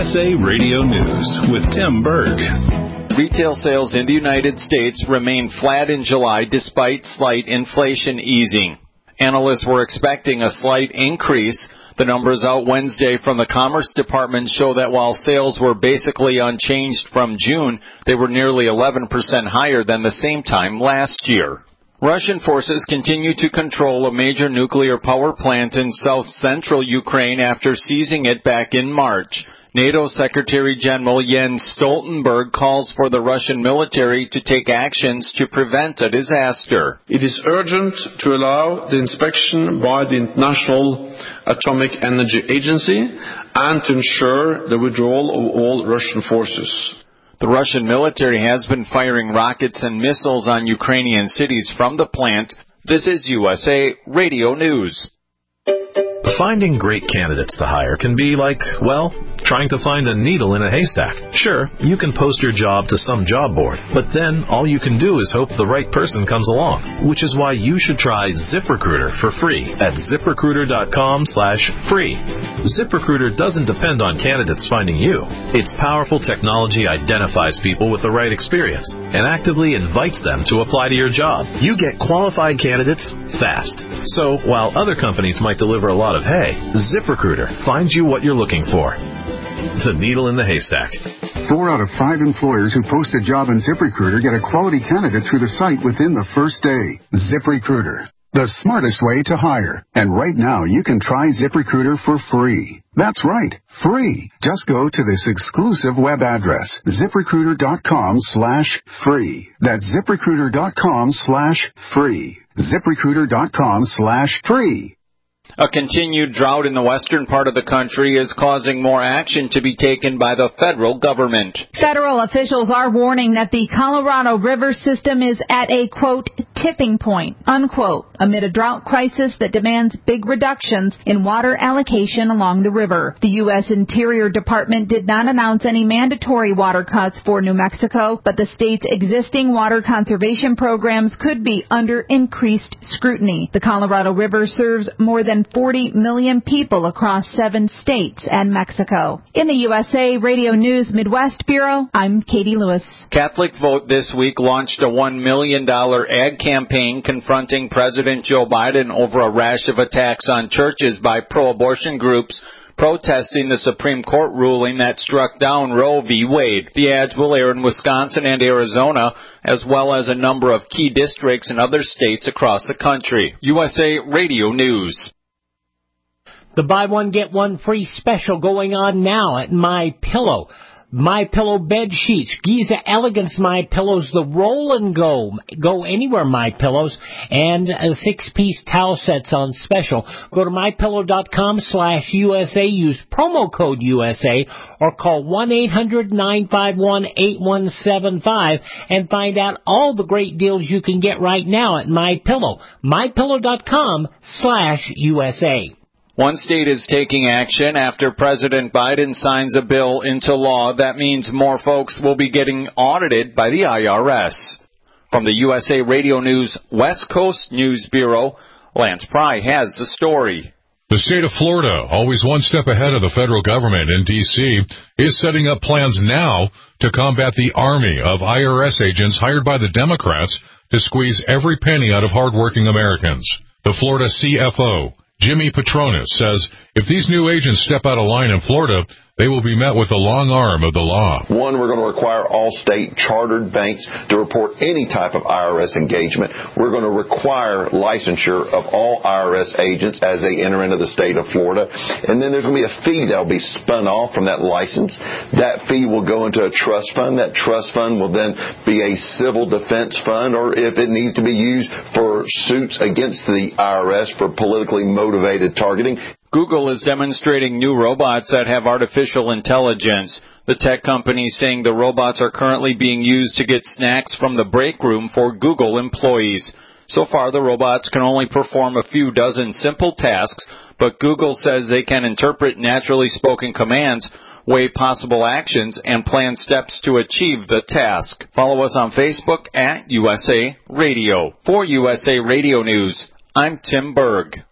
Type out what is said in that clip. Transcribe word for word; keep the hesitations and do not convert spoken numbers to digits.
S A Radio News with Tim Berg. Retail sales in the United States remained flat in July despite slight inflation easing. Analysts were expecting a slight increase. The numbers out Wednesday from the Commerce Department show that while sales were basically unchanged from June, they were nearly eleven percent higher than the same time last year. Russian forces continue to control a major nuclear power plant in south-central Ukraine after seizing it back in March. NATO Secretary General Jens Stoltenberg calls for the Russian military to take actions to prevent a disaster. It is urgent to allow the inspection by the International Atomic Energy Agency and to ensure the withdrawal of all Russian forces. The Russian military has been firing rockets and missiles on Ukrainian cities from the plant. This is U S A Radio News. Finding great candidates to hire can be like, well, trying to find a needle in a haystack. Sure, you can post your job to some job board, but then all you can do is hope the right person comes along, which is why you should try ZipRecruiter for free at ZipRecruiter.com slash free. ZipRecruiter doesn't depend on candidates finding you. Its powerful technology identifies people with the right experience and actively invites them to apply to your job. You get qualified candidates fast. So while other companies might deliver a lot of hay, ZipRecruiter finds you what you're looking for. The needle in the haystack. Four out of five employers who post a job in ZipRecruiter get a quality candidate through the site within the first day. ZipRecruiter, the smartest way to hire. And right now, you can try ZipRecruiter for free. That's right, free. Just go to this exclusive web address, ZipRecruiter.com slash free. That's ZipRecruiter.com slash free. ZipRecruiter.com slash free. A continued drought in the western part of the country is causing more action to be taken by the federal government. Federal officials are warning that the Colorado River system is at a, quote, tipping point, unquote, amid a drought crisis that demands big reductions in water allocation along the river. The U S Interior Department did not announce any mandatory water cuts for New Mexico, but the state's existing water conservation programs could be under increased scrutiny. The Colorado River serves more than forty million people across seven states and Mexico. In the U S A Radio News Midwest Bureau, I'm Katie Lewis. Catholic Vote this week launched a one million dollars ad campaign confronting President Joe Biden over a rash of attacks on churches by pro-abortion groups protesting the Supreme Court ruling that struck down Roe v. Wade. The ads will air in Wisconsin and Arizona, as well as a number of key districts in other states across the country. U S A Radio News. The buy one, get one free special going on now at MyPillow. MyPillow bed sheets, Giza Elegance MyPillows, the roll and go, go anywhere MyPillows, and uh, six-piece towel sets on special. Go to MyPillow.com slash USA, use promo code U S A, or call one eight hundred nine five one eight one seven five and find out all the great deals you can get right now at MyPillow. MyPillow.com slash USA. One state is taking action after President Biden signs a bill into law. That means more folks will be getting audited by the I R S. From the U S A Radio News West Coast News Bureau, Lance Pry has the story. The state of Florida, always one step ahead of the federal government in D C, is setting up plans now to combat the army of I R S agents hired by the Democrats to squeeze every penny out of hardworking Americans. The Florida C F O, Jimmy Petronas, says if these new agents step out of line in Florida, they will be met with the long arm of the law. One, we're going to require all state chartered banks to report any type of I R S engagement. We're going to require licensure of all I R S agents as they enter into the state of Florida. And then there's going to be a fee that will be spun off from that license. That fee will go into a trust fund. That trust fund will then be a civil defense fund, or if it needs to be used for suits against the I R S for politically motivated targeting. Google is demonstrating new robots that have artificial intelligence. The tech company is saying the robots are currently being used to get snacks from the break room for Google employees. So far, the robots can only perform a few dozen simple tasks, but Google says they can interpret naturally spoken commands, weigh possible actions, and plan steps to achieve the task. Follow us on Facebook at U S A Radio. For U S A Radio News, I'm Tim Berg.